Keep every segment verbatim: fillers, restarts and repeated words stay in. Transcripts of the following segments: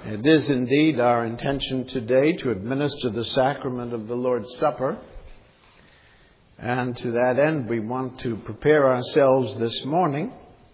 It is indeed our intention today to administer the sacrament of the Lord's Supper. And to that end, we want to prepare ourselves this morning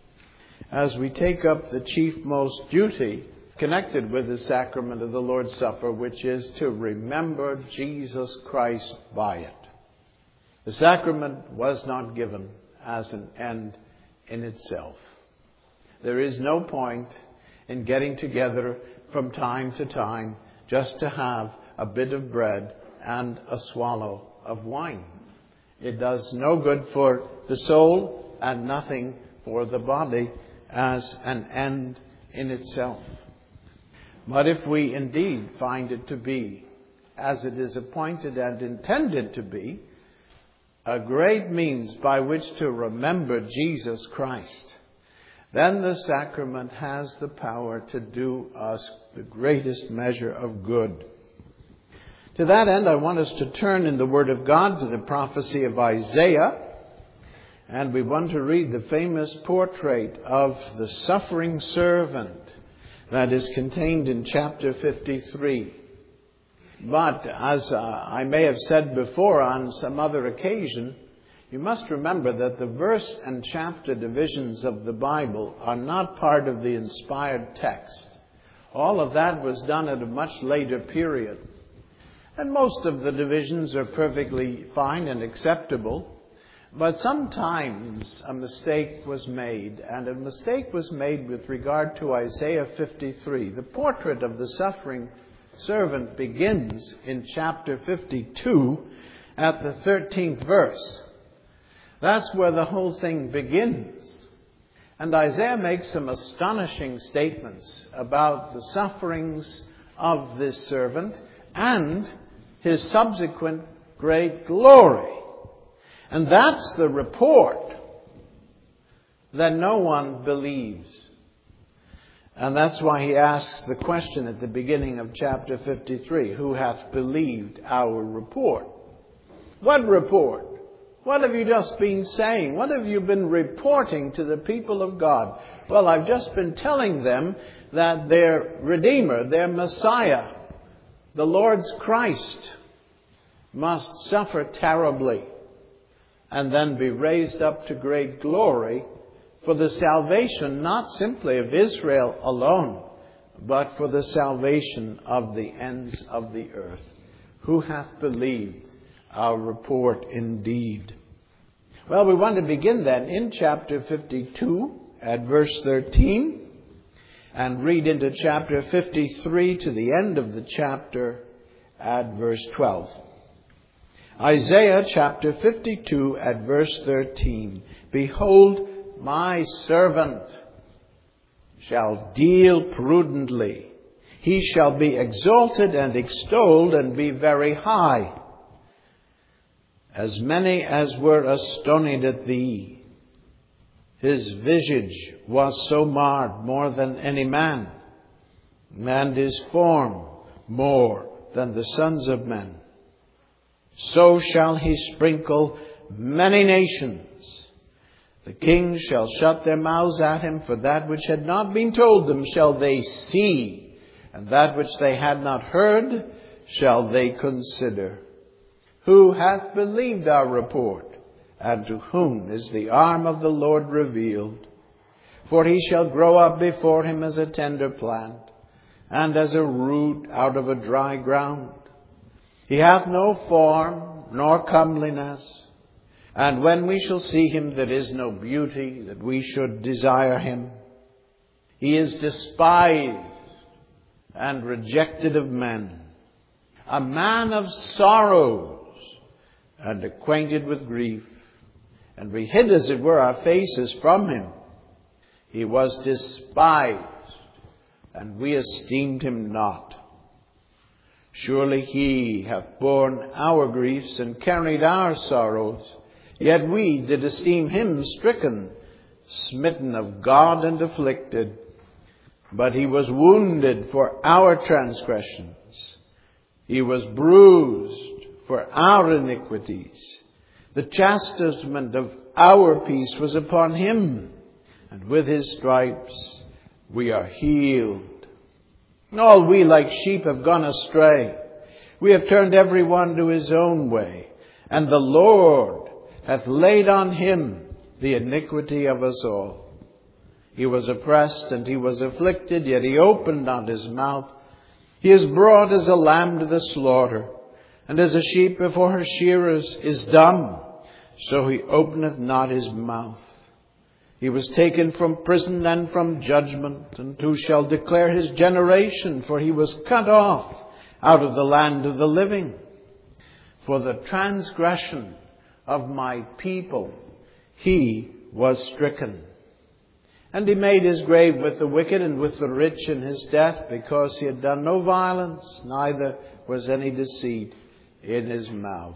as we take up the chiefmost duty connected with the sacrament of the Lord's Supper, which is to remember Jesus Christ by it. The sacrament was not given as an end in itself. There is no point in getting together from time to time just to have a bit of bread and a swallow of wine. It does no good for the soul and nothing for the body as an end in itself. But if we indeed find it to be, as it is appointed and intended to be, a great means by which to remember Jesus Christ, then the sacrament has the power to do us the greatest measure of good. To that end, I want us to turn in the Word of God to the prophecy of Isaiah, and we want to read the famous portrait of the suffering servant that is contained in chapter fifty-three. But as uh, I may have said before on some other occasion, you must remember that the verse and chapter divisions of the Bible are not part of the inspired text. All of that was done at a much later period. And most of the divisions are perfectly fine and acceptable. But sometimes a mistake was made, and a mistake was made with regard to Isaiah fifty-three. The portrait of the suffering servant begins in chapter fifty-two at the thirteenth verse. That's where the whole thing begins. And Isaiah makes some astonishing statements about the sufferings of this servant and his subsequent great glory. And that's the report that no one believes. And that's why he asks the question at the beginning of chapter fifty-three, who hath believed our report? What report? What have you just been saying? What have you been reporting to the people of God? Well, I've just been telling them that their Redeemer, their Messiah, the Lord's Christ, must suffer terribly and then be raised up to great glory for the salvation not simply of Israel alone, but for the salvation of the ends of the earth. Who hath believed our report indeed? Well, we want to begin then in chapter fifty-two at verse thirteen and read into chapter fifty-three to the end of the chapter at verse twelve. Isaiah chapter fifty-two at verse thirteen. Behold, my servant shall deal prudently. He shall be exalted and extolled and be very high. As many as were astonied at thee, his visage was so marred more than any man, and his form more than the sons of men. So shall he sprinkle many nations. The kings shall shut their mouths at him, for that which had not been told them shall they see, and that which they had not heard shall they consider. Who hath believed our report, and to whom is the arm of the Lord revealed? For he shall grow up before him as a tender plant, and as a root out of a dry ground. He hath no form, nor comeliness, and when we shall see him, there is no beauty that we should desire him. He is despised and rejected of men, a man of sorrows, and acquainted with grief, and we hid, as it were, our faces from him. He was despised, and we esteemed him not. Surely he hath borne our griefs and carried our sorrows, yet we did esteem him stricken, smitten of God, and afflicted. But he was wounded for our transgressions, he was bruised for our iniquities. The chastisement of our peace was upon him, and with his stripes we are healed. All we like sheep have gone astray. We have turned every one to his own way. And the Lord hath laid on him the iniquity of us all. He was oppressed and he was afflicted, yet he opened not his mouth. He is brought as a lamb to the slaughter, and as a sheep before her shearers is dumb, so he openeth not his mouth. He was taken from prison and from judgment, and who shall declare his generation? For he was cut off out of the land of the living. For the transgression of my people he was stricken. And he made his grave with the wicked and with the rich in his death, because he had done no violence, neither was any deceit in his mouth.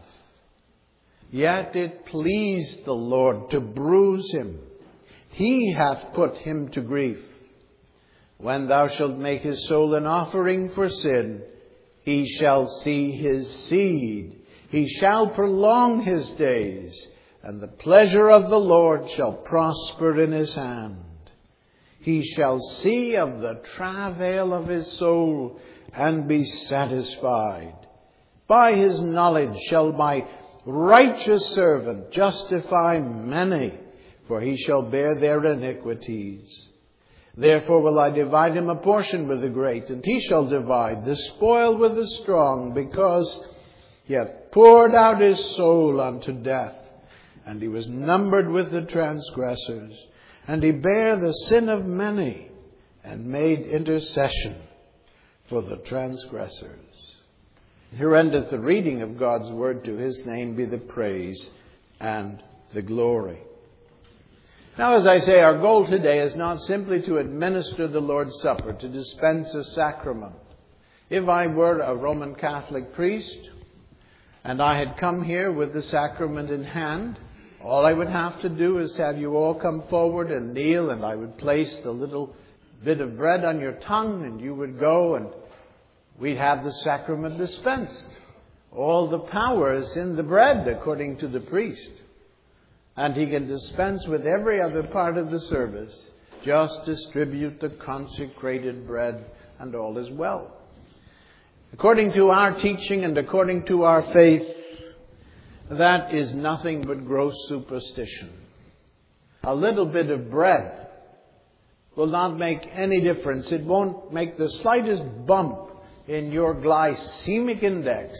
Yet it pleased the Lord to bruise him. He hath put him to grief. When thou shalt make his soul an offering for sin, he shall see his seed. He shall prolong his days, and the pleasure of the Lord shall prosper in his hand. He shall see of the travail of his soul, and be satisfied. By his knowledge shall my righteous servant justify many, for he shall bear their iniquities. Therefore will I divide him a portion with the great, and he shall divide the spoil with the strong, because he hath poured out his soul unto death, and he was numbered with the transgressors. And he bare the sin of many, and made intercession for the transgressors. Here endeth the reading of God's word. To his name be the praise and the glory. Now, as I say, our goal today is not simply to administer the Lord's Supper, to dispense a sacrament. If I were a Roman Catholic priest, and I had come here with the sacrament in hand, all I would have to do is have you all come forward and kneel, and I would place the little bit of bread on your tongue, and you would go, and we'd have the sacrament dispensed. All the power is in the bread, according to the priest. And he can dispense with every other part of the service. Just distribute the consecrated bread, and all is well. According to our teaching and according to our faith, that is nothing but gross superstition. A little bit of bread will not make any difference. It won't make the slightest bump in your glycemic index.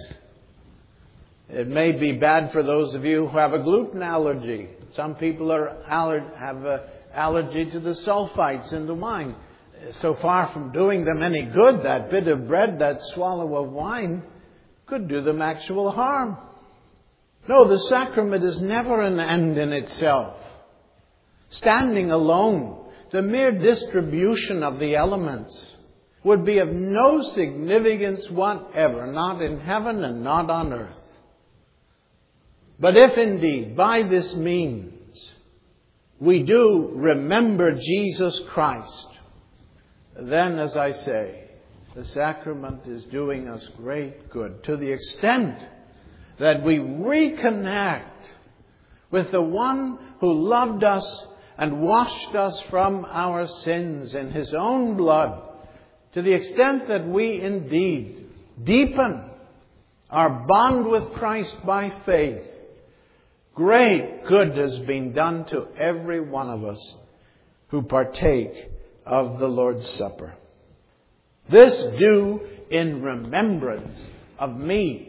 It may be bad for those of you who have a gluten allergy. Some people are aller- have an allergy to the sulfites in the wine. So far from doing them any good, that bit of bread, that swallow of wine, could do them actual harm. No, the sacrament is never an end in itself. Standing alone, the mere distribution of the elements would be of no significance whatever, not in heaven and not on earth. But if indeed, by this means, we do remember Jesus Christ, then, as I say, the sacrament is doing us great good, to the extent that we reconnect with the one who loved us and washed us from our sins in his own blood, to the extent that we indeed deepen our bond with Christ by faith. Great good has been done to every one of us who partake of the Lord's Supper. This do in remembrance of me.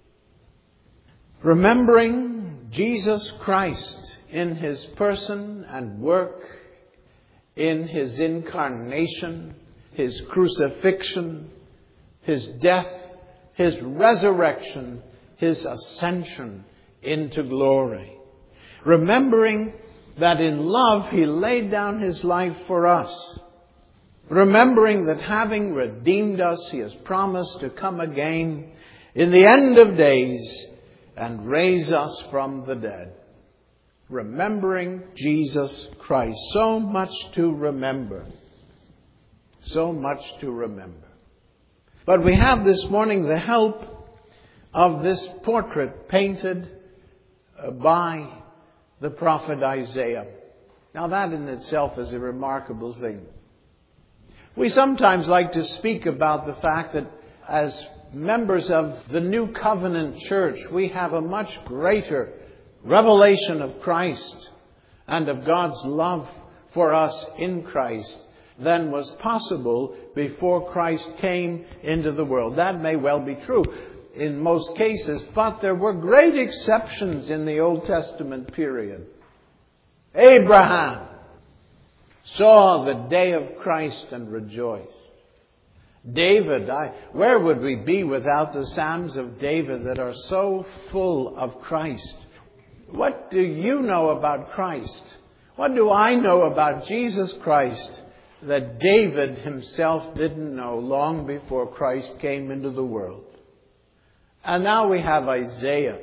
Remembering Jesus Christ in his person and work, in his incarnation, his crucifixion, his death, his resurrection, his ascension into glory. Remembering that in love he laid down his life for us. Remembering that having redeemed us, he has promised to come again in the end of days and raise us from the dead. Remembering Jesus Christ. So much to remember. So much to remember. But we have this morning the help of this portrait painted by the prophet Isaiah. Now that in itself is a remarkable thing. We sometimes like to speak about the fact that as members of the New Covenant Church, we have a much greater revelation of Christ and of God's love for us in Christ than was possible before Christ came into the world. That may well be true in most cases, but there were great exceptions in the Old Testament period. Abraham saw the day of Christ and rejoiced. David, I, where would we be without the Psalms of David that are so full of Christ? What do you know about Christ? What do I know about Jesus Christ that David himself didn't know long before Christ came into the world? And now we have Isaiah.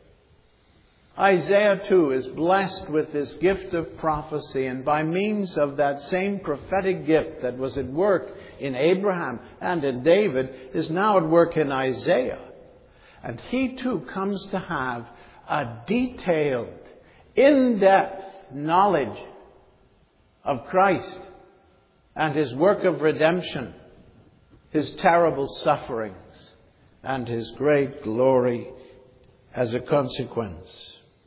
Isaiah too is blessed with this gift of prophecy, and by means of that same prophetic gift that was at work in Abraham and in David is now at work in Isaiah. And he too comes to have a detailed, in-depth knowledge of Christ and his work of redemption, his terrible sufferings, and his great glory as a consequence.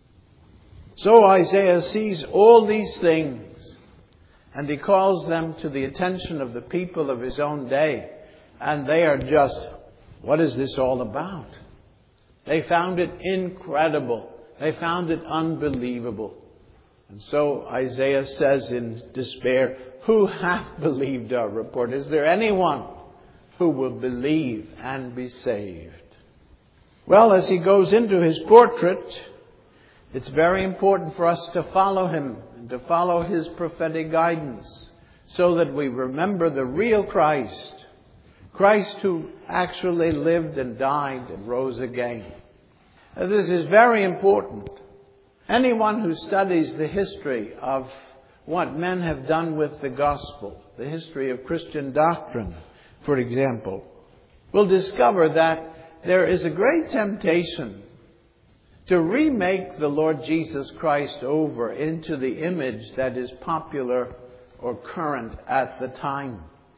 So Isaiah sees all these things, and he calls them to the attention of the people of his own day. And they are just, what is this all about? They found it incredible. They found it unbelievable. And so Isaiah says in despair, who hath believed our report? Is there anyone who will believe and be saved? Well, as he goes into his portrait, it's very important for us to follow him and to follow his prophetic guidance so that we remember the real Christ, Christ who actually lived and died and rose again. Now, this is very important. Anyone who studies the history of what men have done with the gospel, the history of Christian doctrine, for example, will discover that there is a great temptation to remake the Lord Jesus Christ over into the image that is popular or current at the time.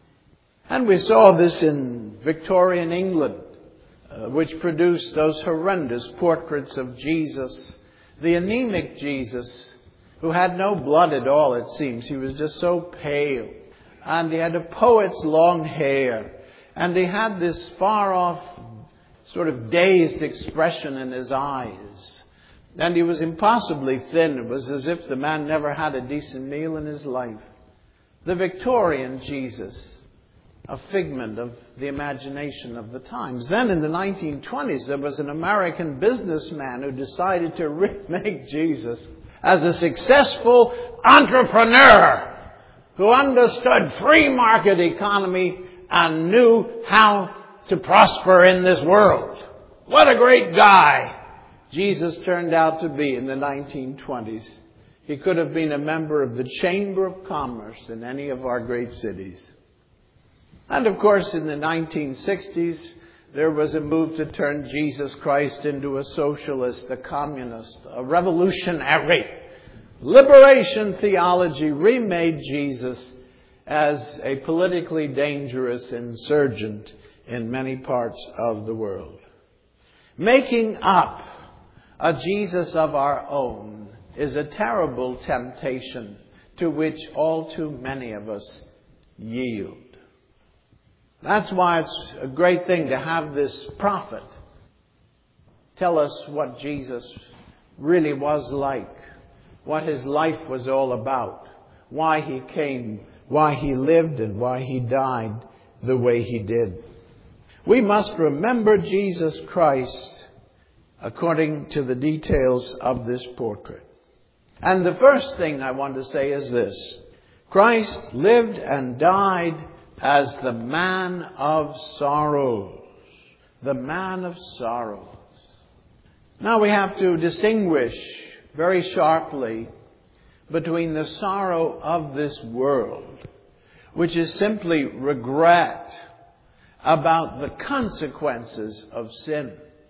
And we saw this in Victorian England, uh, which produced those horrendous portraits of Jesus, the anemic Jesus, who had no blood at all, it seems. He was just so pale. And he had a poet's long hair. And he had this far-off, sort of dazed expression in his eyes. And he was impossibly thin. It was as if the man never had a decent meal in his life. The Victorian Jesus, a figment of the imagination of the times. Then in the nineteen twenties, there was an American businessman who decided to remake Jesus as a successful entrepreneur who understood free market economy and knew how to prosper in this world. What a great guy Jesus turned out to be in the nineteen twenties. He could have been a member of the Chamber of Commerce in any of our great cities. And of course, in the nineteen sixties, there was a move to turn Jesus Christ into a socialist, a communist, a revolutionary. Liberation theology remade Jesus as a politically dangerous insurgent in many parts of the world. Making up a Jesus of our own is a terrible temptation to which all too many of us yield. That's why it's a great thing to have this prophet tell us what Jesus really was like, what his life was all about, why he came, why he lived, and why he died the way he did. We must remember Jesus Christ according to the details of this portrait. And the first thing I want to say is this: Christ lived and died as the man of sorrows. The man of sorrows. Now we have to distinguish very sharply between the sorrow of this world, which is simply regret about the consequences of sin,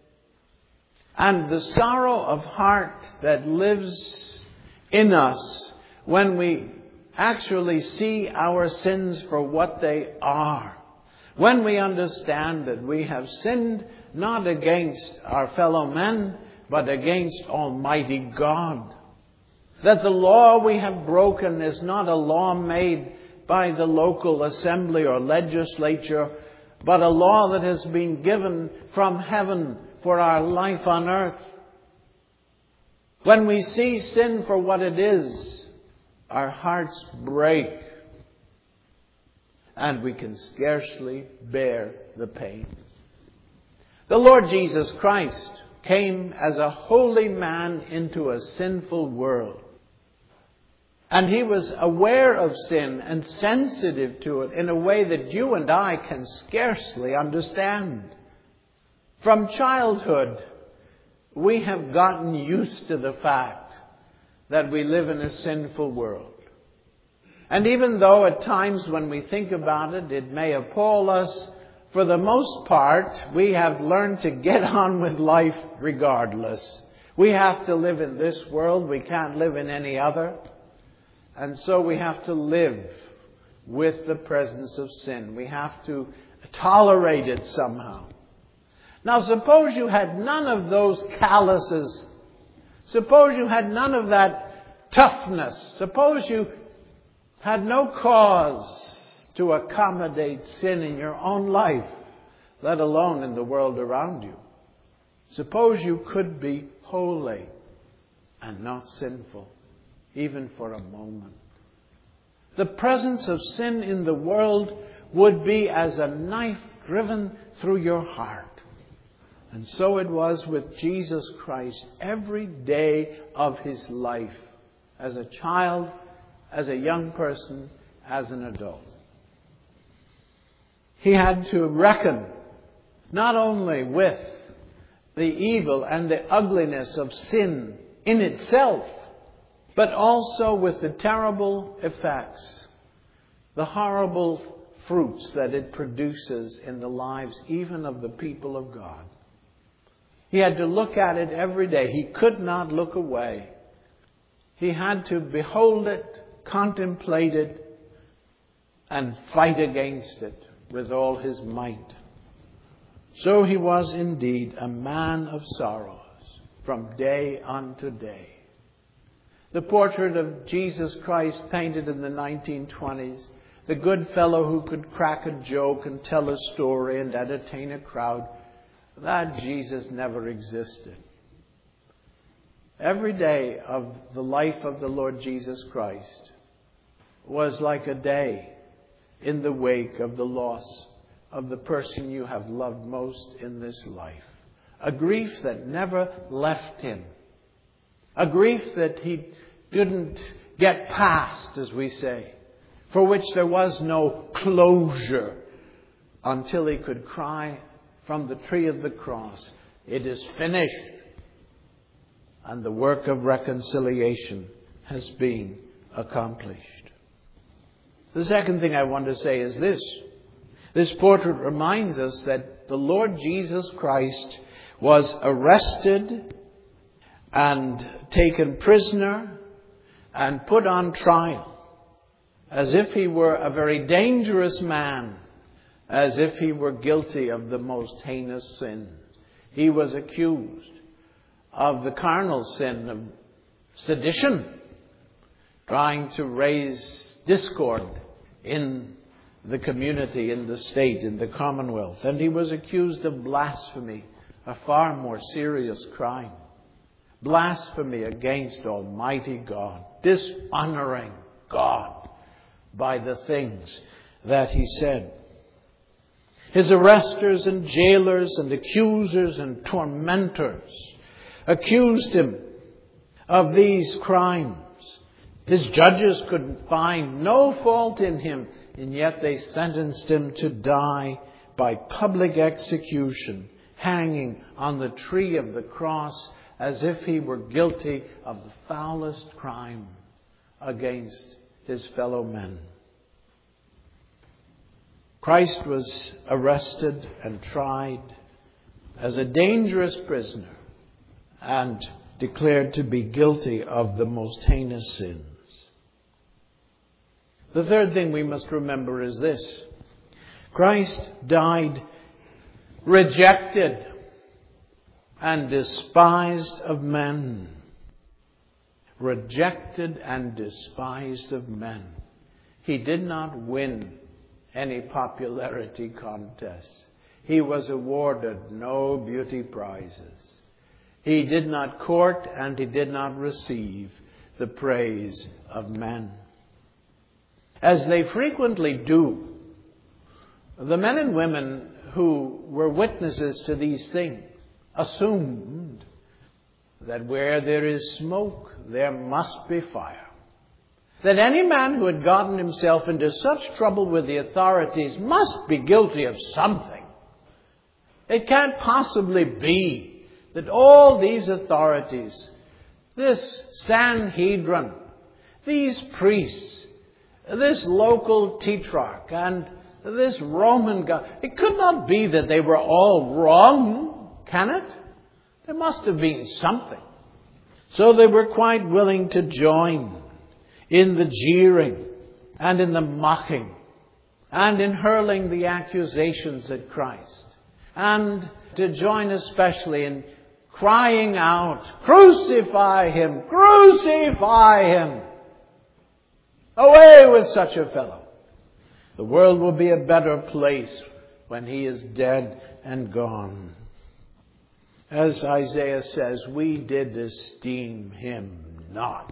and the sorrow of heart that lives in us when we actually see our sins for what they are, when we understand that we have sinned not against our fellow men, but against Almighty God, that the law we have broken is not a law made by the local assembly or legislature, but a law that has been given from heaven for our life on earth. When we see sin for what it is, our hearts break, and we can scarcely bear the pain. The Lord Jesus Christ came as a holy man into a sinful world. And he was aware of sin and sensitive to it in a way that you and I can scarcely understand. From childhood, we have gotten used to the fact that we live in a sinful world. And even though at times when we think about it, it may appall us, for the most part, we have learned to get on with life regardless. We have to live in this world. We can't live in any other. And so we have to live with the presence of sin. We have to tolerate it somehow. Now, suppose you had none of those calluses. Suppose you had none of that toughness. Suppose you had no cause to accommodate sin in your own life, let alone in the world around you. Suppose you could be holy and not sinful, even for a moment. The presence of sin in the world would be as a knife driven through your heart. And so it was with Jesus Christ every day of his life, as a child, as a young person, as an adult. He had to reckon not only with the evil and the ugliness of sin in itself, but also with the terrible effects, the horrible fruits that it produces in the lives even of the people of God. He had to look at it every day. He could not look away. He had to behold it, contemplate it, and fight against it with all his might. So he was indeed a man of sorrows from day unto day. The portrait of Jesus Christ painted in the nineteen twenties, the good fellow who could crack a joke and tell a story and entertain a crowd, that Jesus never existed. Every day of the life of the Lord Jesus Christ was like a day in the wake of the loss of the person you have loved most in this life. A grief that never left him. A grief that he didn't get past, as we say, for which there was no closure until he could cry from the tree of the cross, "It is finished." And the work of reconciliation has been accomplished. The second thing I want to say is this. This portrait reminds us that the Lord Jesus Christ was arrested and taken prisoner and put on trial as if he were a very dangerous man, as if he were guilty of the most heinous sins. He was accused of the carnal sin of sedition, trying to raise discord in the community, in the state, in the commonwealth. And he was accused of blasphemy, a far more serious crime. Blasphemy against Almighty God, dishonoring God by the things that he said. His arresters and jailers and accusers and tormentors accused him of these crimes. His judges could find no fault in him, and yet they sentenced him to die by public execution, hanging on the tree of the cross as if he were guilty of the foulest crime against his fellow men. Christ was arrested and tried as a dangerous prisoner and declared to be guilty of the most heinous sins. The third thing we must remember is this. Christ died rejected and despised of men. Rejected and despised of men. He did not win any popularity contests. He was awarded no beauty prizes. He did not court and he did not receive the praise of men. As they frequently do, the men and women who were witnesses to these things assumed that where there is smoke, there must be fire. That any man who had gotten himself into such trouble with the authorities must be guilty of something. It can't possibly be that all these authorities, this Sanhedrin, these priests, this local tetrarch, and this Roman guy, it could not be that they were all wrong, can it? There must have been something. So they were quite willing to join in the jeering and in the mocking and in hurling the accusations at Christ, and to join especially in crying out, "Crucify him! Crucify him! Away with such a fellow! The world will be a better place when he is dead and gone." As Isaiah says, we did esteem him not.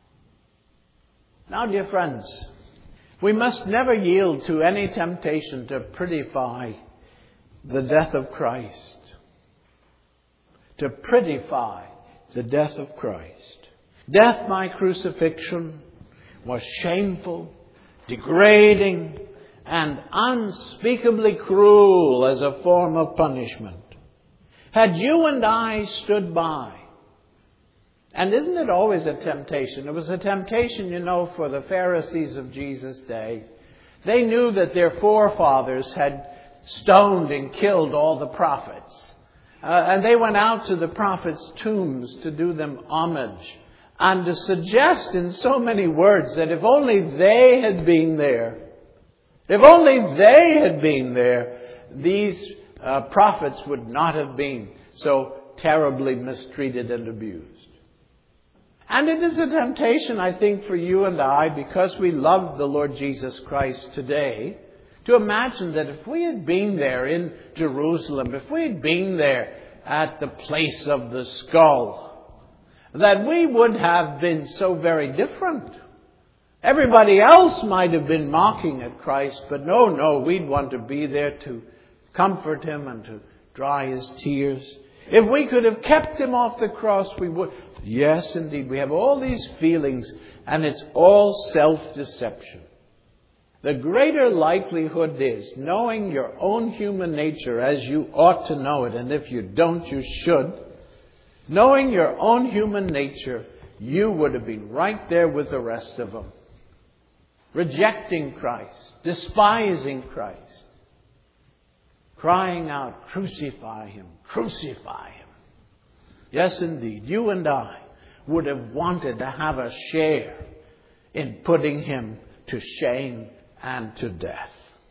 Now, dear friends, we must never yield to any temptation to prettify the death of Christ. To prettify the death of Christ. Death by crucifixion was shameful, degrading, and unspeakably cruel as a form of punishment. Had you and I stood by, and isn't it always a temptation? It was a temptation, you know, for the Pharisees of Jesus' day. They knew that their forefathers had stoned and killed all the prophets. Uh, and they went out to the prophets' tombs to do them homage and to suggest in so many words that if only they had been there, if only they had been there, these uh, prophets would not have been so terribly mistreated and abused. And it is a temptation, I think, for you and I, because we love the Lord Jesus Christ today, to imagine that if we had been there in Jerusalem, if we had been there at the place of the skull, that we would have been so very different. Everybody else might have been mocking at Christ, but no, no, we'd want to be there to comfort him and to dry his tears. If we could have kept him off the cross, we would. Yes, indeed, we have all these feelings, and it's all self-deception. The greater likelihood is, knowing your own human nature as you ought to know it, and if you don't, you should, knowing your own human nature, you would have been right there with the rest of them. Rejecting Christ, despising Christ, crying out, "Crucify him, crucify him." Yes, indeed, you and I would have wanted to have a share in putting him to shame and to death.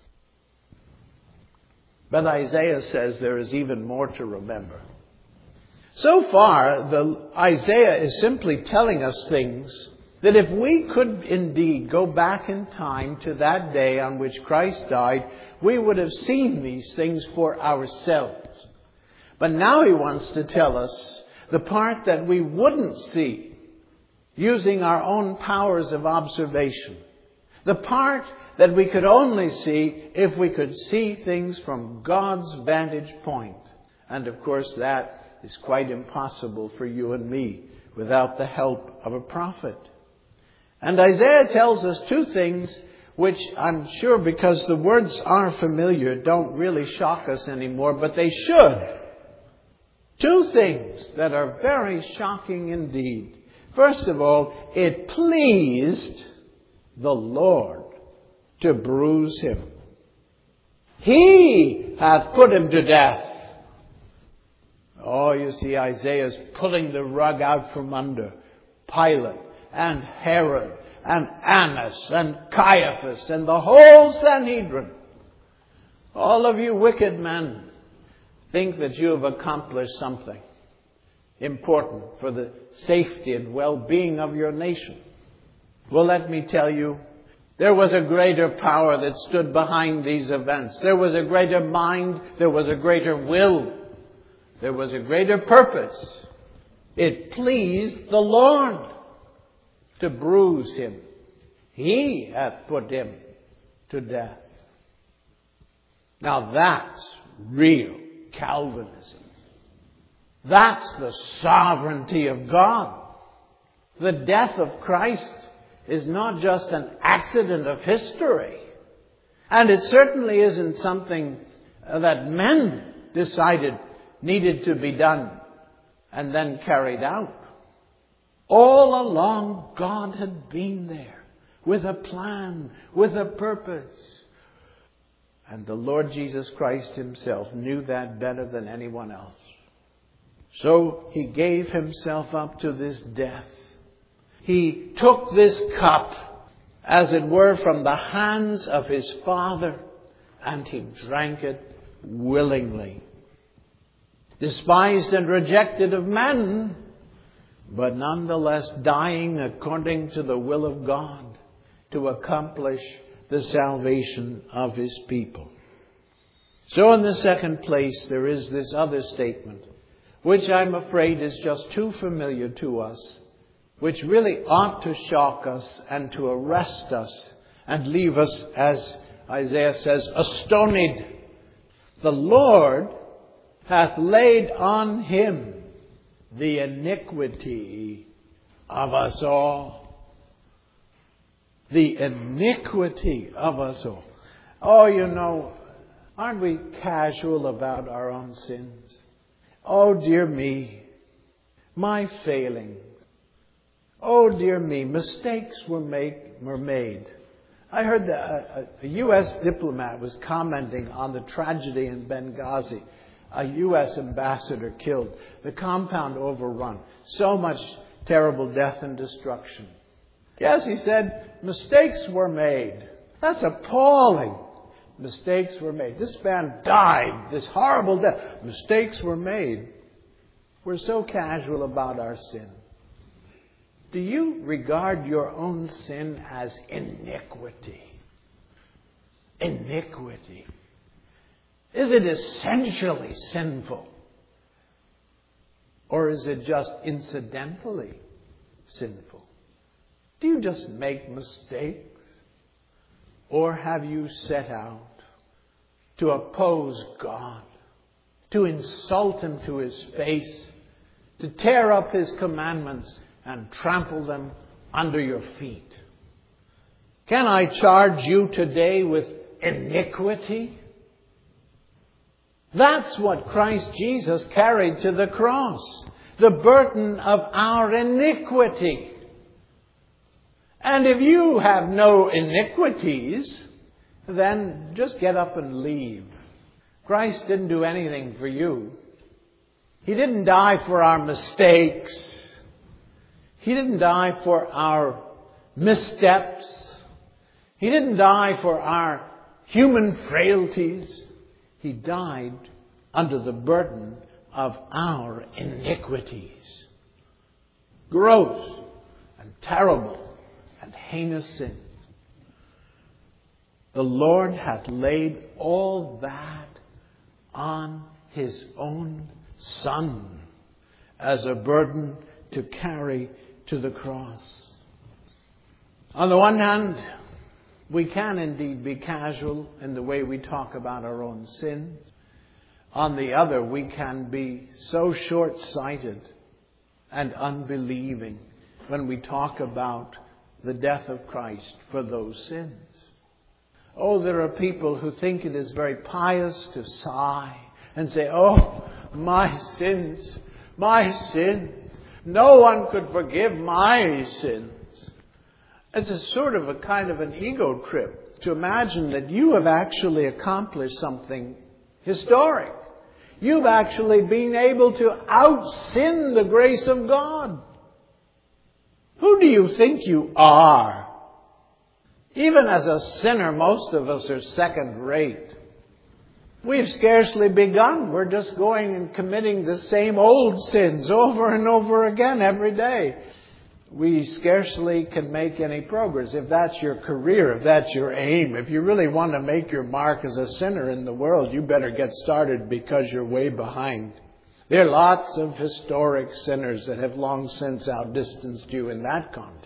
But Isaiah says there is even more to remember. So far, the Isaiah is simply telling us things that if we could indeed go back in time to that day on which Christ died, we would have seen these things for ourselves. But now he wants to tell us the part that we wouldn't see using our own powers of observation. The part that we could only see if we could see things from God's vantage point. And of course that is quite impossible for you and me without the help of a prophet. And Isaiah tells us two things which I'm sure, because the words are familiar, don't really shock us anymore, but they should. Two things that are very shocking indeed. First of all, it pleased the Lord to bruise him. He hath put him to death. Oh, you see, Isaiah's pulling the rug out from under Pilate and Herod and Annas and Caiaphas and the whole Sanhedrin, all of you wicked men, think that you have accomplished something important for the safety and well-being of your nation. Well, let me tell you, there was a greater power that stood behind these events. There was a greater mind. There was a greater will. There was a greater purpose. It pleased the Lord to bruise him. He hath put him to death. Now that's real Calvinism. That's the sovereignty of God. The death of Christ is not just an accident of history. And it certainly isn't something that men decided needed to be done and then carried out. All along, God had been there with a plan, with a purpose. And the Lord Jesus Christ himself knew that better than anyone else. So he gave himself up to this death. He took this cup, as it were, from the hands of his Father, and he drank it willingly. Despised and rejected of men, but nonetheless dying according to the will of God to accomplish the salvation of his people. So in the second place, there is this other statement, which I'm afraid is just too familiar to us, which really ought to shock us and to arrest us and leave us, as Isaiah says, astonished. The Lord hath laid on him the iniquity of us all. The iniquity of us all. Oh, you know, aren't we casual about our own sins? Oh, dear me, my failings. Oh, dear me, mistakes were, make, were made. I heard that a, a U S diplomat was commenting on the tragedy in Benghazi. A U S ambassador killed. The compound overrun. So much terrible death and destruction. Yes, he said, mistakes were made. That's appalling. Mistakes were made. This man died. This horrible death. Mistakes were made. We're so casual about our sin. Do you regard your own sin as iniquity? Iniquity. Is it essentially sinful? Or is it just incidentally sinful? Do you just make mistakes? Or have you set out to oppose God, to insult him to his face, to tear up his commandments and trample them under your feet? Can I charge you today with iniquity? That's what Christ Jesus carried to the cross. The burden of our iniquity. And if you have no iniquities, then just get up and leave. Christ didn't do anything for you. He didn't die for our mistakes. He didn't die for our missteps. He didn't die for our human frailties. He died under the burden of our iniquities. Gross and terrible and heinous sins. The Lord hath laid all that on his own Son as a burden to carry to the cross. On the one hand, we can indeed be casual in the way we talk about our own sins. On the other, we can be so short-sighted and unbelieving when we talk about the death of Christ for those sins. Oh, there are people who think it is very pious to sigh and say, oh, my sins, my sins. No one could forgive my sins. It's a sort of a kind of an ego trip to imagine that you have actually accomplished something historic. You've actually been able to out-sin the grace of God. Who do you think you are Even as a sinner, most of us are second rate. We've scarcely begun. We're just going and committing the same old sins over and over again every day. We scarcely can make any progress. If that's your career, if that's your aim, if you really want to make your mark as a sinner in the world, you better get started because you're way behind. There are lots of historic sinners that have long since outdistanced you in that contest.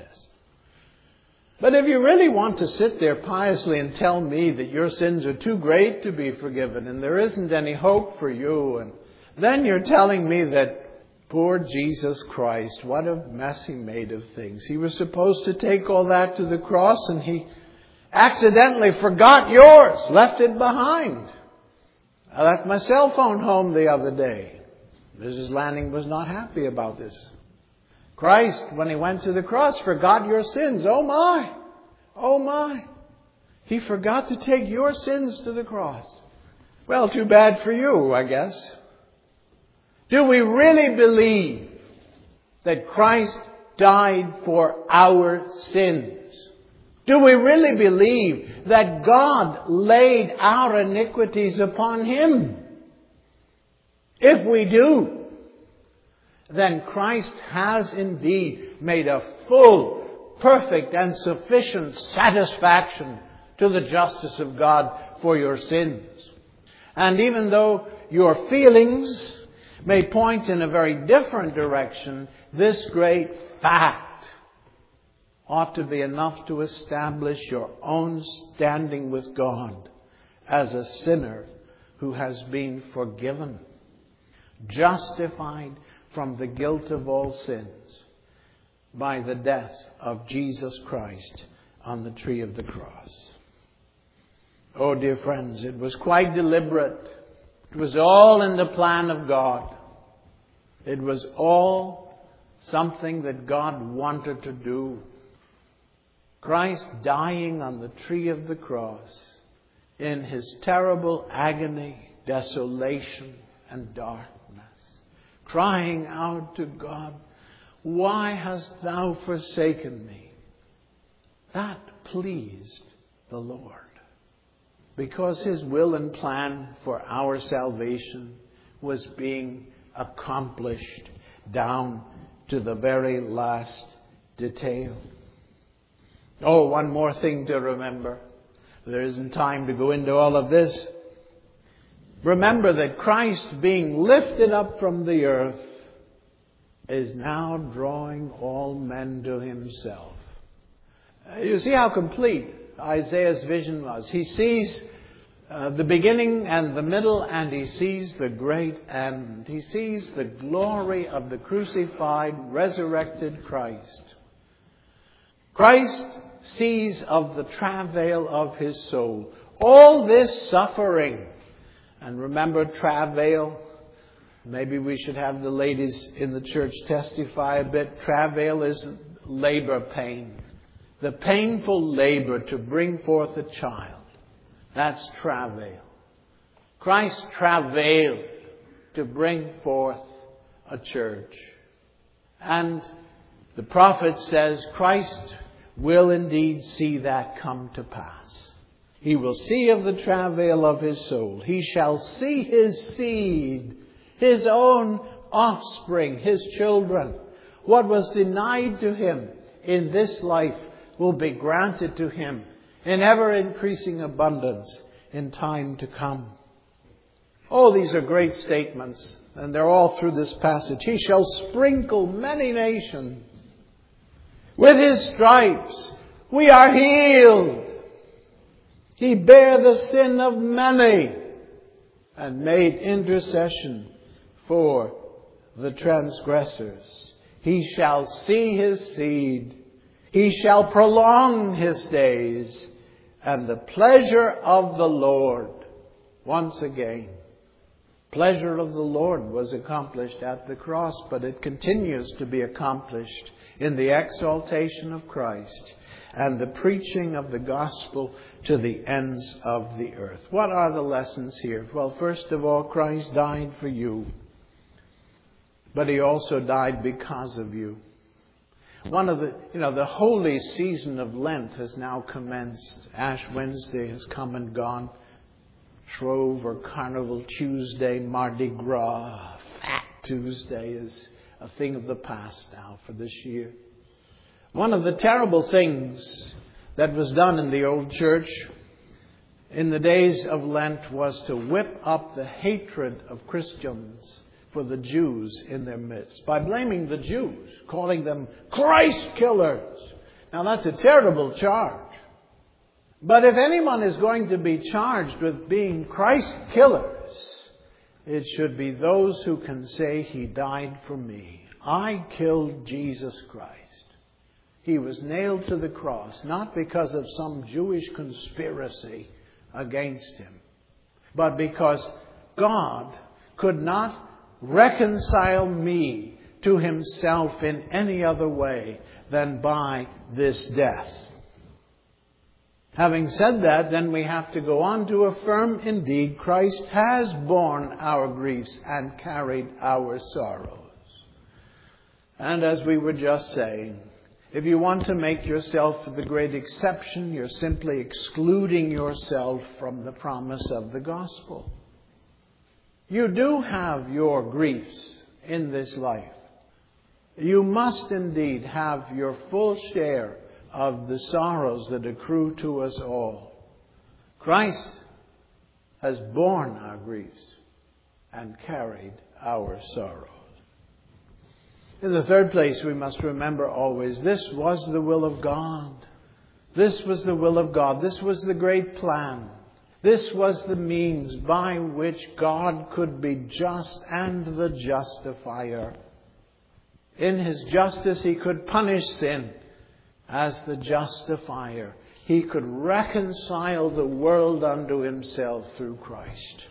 But if you really want to sit there piously and tell me that your sins are too great to be forgiven and there isn't any hope for you, and then you're telling me that poor Jesus Christ, what a mess he made of things. He was supposed to take all that to the cross and he accidentally forgot yours, left it behind. I left my cell phone home the other day. Missus Lanning was not happy about this. Christ, when he went to the cross, forgot your sins. Oh my! Oh my! He forgot to take your sins to the cross. Well, too bad for you, I guess. Do we really believe that Christ died for our sins? Do we really believe that God laid our iniquities upon him? If we do, then Christ has indeed made a full, perfect, and sufficient satisfaction to the justice of God for your sins. And even though your feelings may point in a very different direction, this great fact ought to be enough to establish your own standing with God as a sinner who has been forgiven, justified from the guilt of all sins by the death of Jesus Christ on the tree of the cross. Oh, dear friends, it was quite deliberate. It was all in the plan of God. It was all something that God wanted to do. Christ dying on the tree of the cross in his terrible agony, desolation, and darkness, crying out to God, "Why hast thou forsaken me?" That pleased the Lord, because his will and plan for our salvation was being accomplished down to the very last detail. Oh, one more thing to remember. There isn't time to go into all of this. Remember that Christ, being lifted up from the earth, is now drawing all men to himself. You see how complete Isaiah's vision was. He sees uh, the beginning and the middle, and he sees the great end. He sees the glory of the crucified, resurrected Christ. Christ sees of the travail of his soul. All this suffering. And remember, travail, maybe we should have the ladies in the church testify a bit. Travail is labor pain. The painful labor to bring forth a child. That's travail. Christ travailed to bring forth a church. And the prophet says Christ will indeed see that come to pass. He will see of the travail of his soul. He shall see his seed, his own offspring, his children. What was denied to him in this life will be granted to him in ever-increasing abundance in time to come. Oh, these are great statements, and they're all through this passage. He shall sprinkle many nations. With his stripes we are healed. He bare the sin of many and made intercession for the transgressors. He shall see his seed. He shall prolong his days, and the pleasure of the Lord, once again, pleasure of the Lord was accomplished at the cross, but it continues to be accomplished in the exaltation of Christ and the preaching of the gospel to the ends of the earth. What are the lessons here? Well, first of all, Christ died for you, but he also died because of you. One of the, you know, the holy season of Lent has now commenced. Ash Wednesday has come and gone. Shrove or Carnival Tuesday, Mardi Gras, Fat Tuesday is a thing of the past now for this year. One of the terrible things that was done in the old church in the days of Lent was to whip up the hatred of Christians for the Jews in their midst by blaming the Jews, calling them Christ killers. Now that's a terrible charge. But if anyone is going to be charged with being Christ killers, it should be those who can say, He died for me. I killed Jesus Christ. He was nailed to the cross, not because of some Jewish conspiracy against him, but because God could not reconcile me to Himself in any other way than by this death. Having said that, then we have to go on to affirm, indeed, Christ has borne our griefs and carried our sorrows. And as we were just saying, if you want to make yourself the great exception, you're simply excluding yourself from the promise of the gospel. You do have your griefs in this life. You must indeed have your full share of the sorrows that accrue to us all. Christ has borne our griefs and carried our sorrows. In the third place, we must remember always, this was the will of God. This was the will of God. This was the great plan. This was the means by which God could be just and the justifier. In His justice, He could punish sin. As the justifier, He could reconcile the world unto Himself through Christ.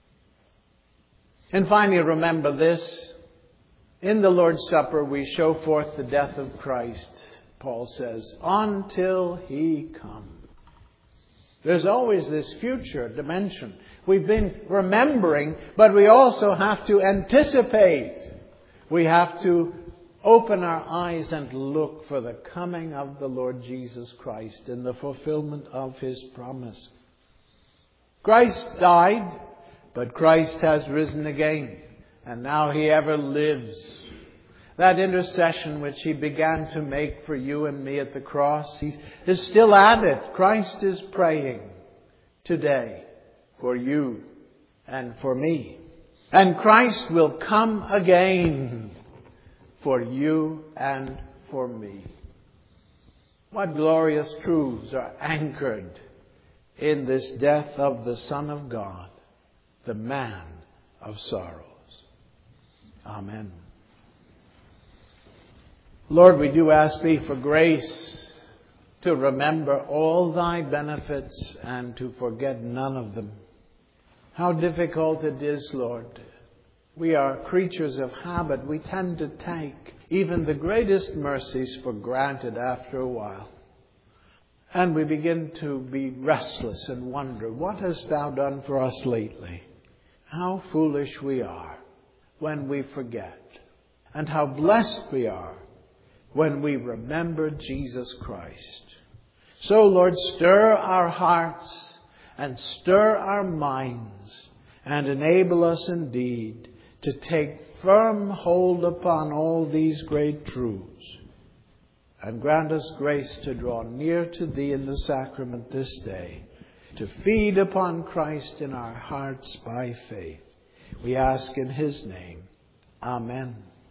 And finally, remember this. In the Lord's Supper, we show forth the death of Christ, Paul says, until He come. There's always this future dimension. We've been remembering, but we also have to anticipate. We have to open our eyes and look for the coming of the Lord Jesus Christ and the fulfillment of His promise. Christ died, but Christ has risen again, and now He ever lives. That intercession which He began to make for you and me at the cross, He is still at it. Christ is praying today for you and for me. And Christ will come again for you and for me. What glorious truths are anchored in this death of the Son of God, the man of sorrows. Amen. Lord, we do ask Thee for grace to remember all Thy benefits and to forget none of them. How difficult it is, Lord. We are creatures of habit. We tend to take even the greatest mercies for granted after a while. And we begin to be restless and wonder, what hast Thou done for us lately? How foolish we are when we forget. And how blessed we are when we remember Jesus Christ. So, Lord, stir our hearts and stir our minds and enable us indeed to take firm hold upon all these great truths. And grant us grace to draw near to Thee in the sacrament this day, to feed upon Christ in our hearts by faith. We ask in His name. Amen.